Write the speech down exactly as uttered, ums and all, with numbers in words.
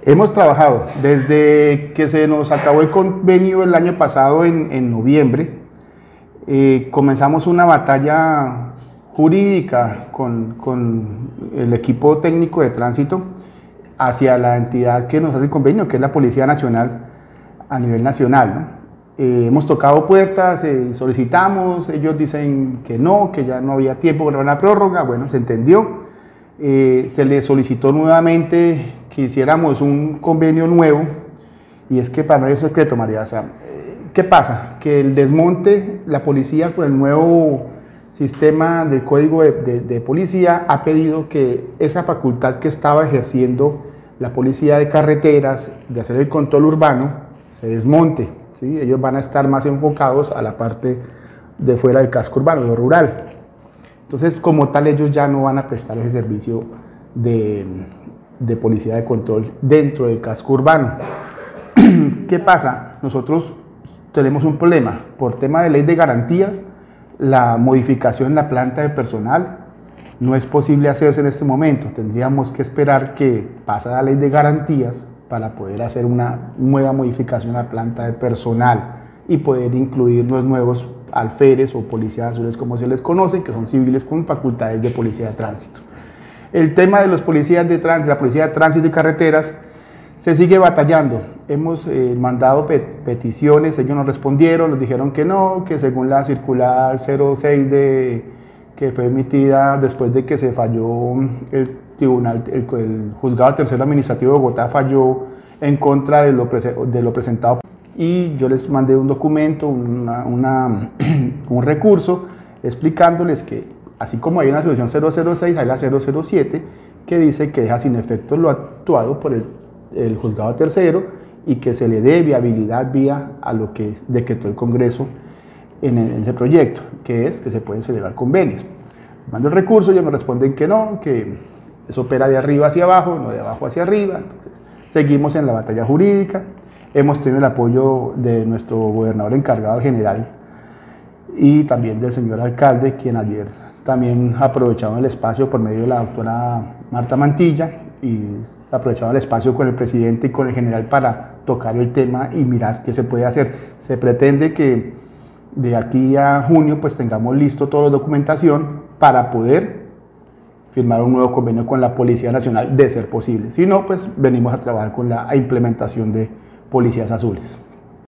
Hemos trabajado desde que se nos acabó el convenio el año pasado en, en noviembre. Eh, comenzamos una batalla jurídica con, con el equipo técnico de tránsito hacia la entidad que nos hace el convenio, que es la Policía Nacional a nivel nacional, ¿no? Eh, hemos tocado puertas, eh, solicitamos, ellos dicen que no, que ya no había tiempo para una prórroga. Bueno, se entendió. Eh, se le solicitó nuevamente que hiciéramos un convenio nuevo, y es que para no es secreto, María, o sea, ¿qué pasa? Que el desmonte, la policía con el nuevo sistema del código de, de, de policía ha pedido que esa facultad que estaba ejerciendo la policía de carreteras de hacer el control urbano se desmonte, ¿sí? Ellos van a estar más enfocados a la parte de fuera del casco urbano, lo rural. Entonces, como tal, ellos ya no van a prestar ese servicio de, de policía de control dentro del casco urbano. ¿Qué pasa? Nosotros tenemos un problema. Por tema de ley de garantías, la modificación en la planta de personal no es posible hacerse en este momento. Tendríamos que esperar que pase la ley de garantías para poder hacer una nueva modificación a la planta de personal y poder incluir los nuevos alférez o policías azules, como se les conoce, que son civiles con facultades de policía de tránsito. El tema de los policías de tránsito, la policía de tránsito y carreteras, se sigue batallando. Hemos eh, mandado pet peticiones, ellos nos respondieron, nos dijeron que no, que según la circular cero seis de, que fue emitida después de que se falló el tribunal, el, el juzgado tercero administrativo de Bogotá falló en contra de lo, de lo presentado, y yo les mandé un documento, una, una, un recurso explicándoles que así como hay una resolución cero cero seis, hay la cero cero siete que dice que deja sin efecto lo actuado por el, el juzgado tercero y que se le dé viabilidad vía a lo que decretó el Congreso en, el, en ese proyecto, que es que se pueden celebrar convenios. Mando el recurso, ellos me responden que no, que eso opera de arriba hacia abajo, no de abajo hacia arriba. Entonces, seguimos en la batalla jurídica. Hemos tenido el apoyo de nuestro gobernador encargado general y también del señor alcalde, quien ayer también aprovecharon el espacio por medio de la doctora Marta Mantilla y aprovecharon el espacio con el presidente y con el general para tocar el tema y mirar qué se puede hacer. Se pretende que de aquí a junio pues tengamos listo toda la documentación para poder firmar un nuevo convenio con la Policía Nacional, de ser posible. Si no, pues venimos a trabajar con la implementación de policías azules.